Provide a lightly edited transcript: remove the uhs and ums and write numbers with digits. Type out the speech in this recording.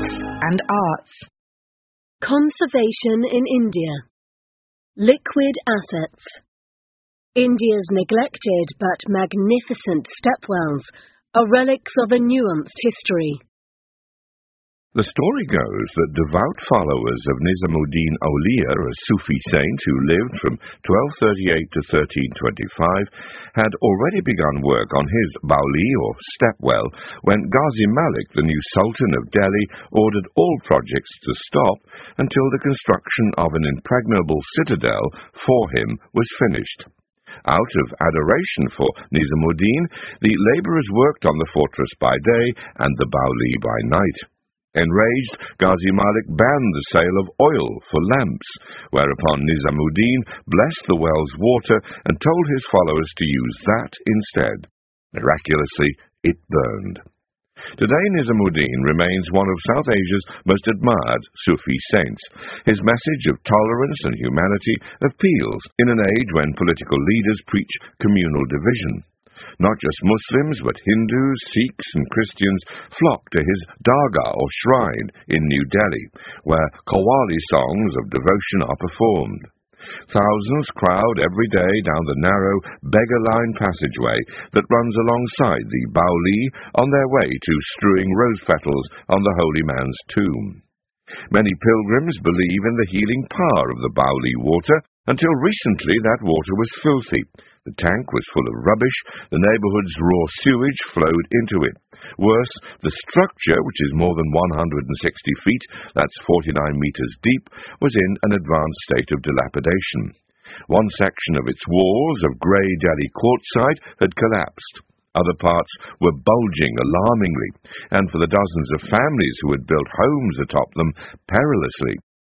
books and arts. Conservation in India. Liquid assets. India's neglected but magnificent stepwells are relics of a nuanced history. The story goes that devout followers of Nizamuddin Auliya, a Sufi saint who lived from 1238 to 1325, had already begun work on his Bauli, or stepwell, when Ghazi Malik, the new Sultan of Delhi, ordered all projects to stop until the construction of an impregnable citadel for him was finished. Out of adoration for Nizamuddin, the labourers worked on the fortress by day and the Bauli by night. Enraged, Ghazi Malik banned the sale of oil for lamps, whereupon Nizamuddin blessed the well's water and told his followers to use that instead. Miraculously, it burned. Today, Nizamuddin remains one of South Asia's most admired Sufi saints. His message of tolerance and humanity appeals in an age when political leaders preach communal division. Not just Muslims, but Hindus, Sikhs and Christians flock to his dargah or shrine in New Delhi, where Qawwali songs of devotion are performed. Thousands crowd every day down the narrow, beggar-lined passageway that runs alongside the Bauli on their way to strewing rose petals on the holy man's tomb. Many pilgrims believe in the healing power of the Bauli water. Until recently, that water was filthy. The tank was full of rubbish, the neighbourhood's raw sewage flowed into it. Worse, the structure, which is more than 160 feet, that's 49 metres deep, was in an advanced state of dilapidation. One section of its walls of grey Delhi quartzite had collapsed. Other parts were bulging alarmingly, and for the dozens of families who had built homes atop them, perilously.